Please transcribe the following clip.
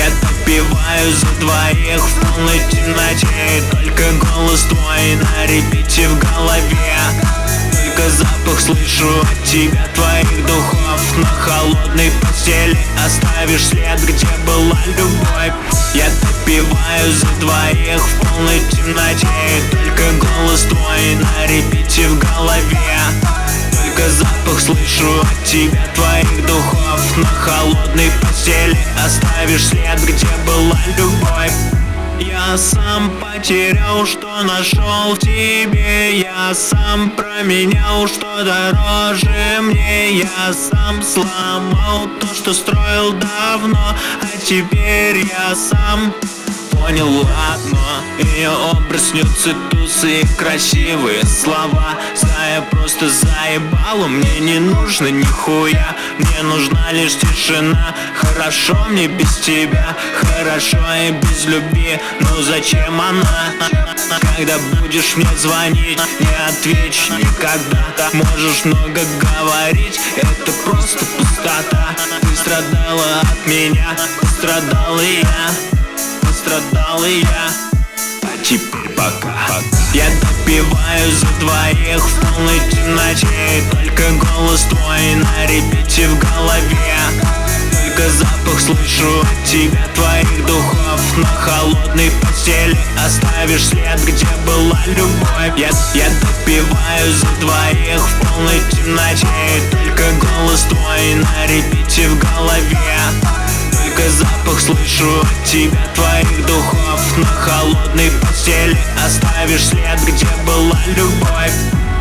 Я допиваю за двоих в полной темноте. Только голос твой на репите в голове. Только запах слышу от тебя, твоих духов. На холодной постели оставишь след, где была любовь. Я допиваю за двоих в полной темноте. Только голос твой на репите в голове. Только запах слышу от тебя, твоих духов. На холодной постели оставишь след, где была любовь. Я сам потерял, что нашел в тебе. Я сам променял, что дороже мне. Я сам сломал то, что строил давно. А теперь я сам понял одно: ее образ снится, тусы и красивые слова. Зная просто заебало, мне не нужно нихуя. Мне нужна лишь тишина. Хорошо мне без тебя, хорошо и без любви. Но зачем она? Когда будешь мне звонить, не отвечу никогда. Можешь много говорить, это просто пустота. Ты страдала от меня, страдал и я. Страдал и я, а теперь пока. Я допиваю за двоих в полной темноте. Только голос твой на репите в голове. Только запах слышу от тебя, твоих духов. На холодной постели оставишь след, где была любовь. Я допиваю за двоих в полной темноте. Только голос твой на репите в голове. Только запах слышу от тебя, твоих духов. На холодной постели оставишь след, где была любовь.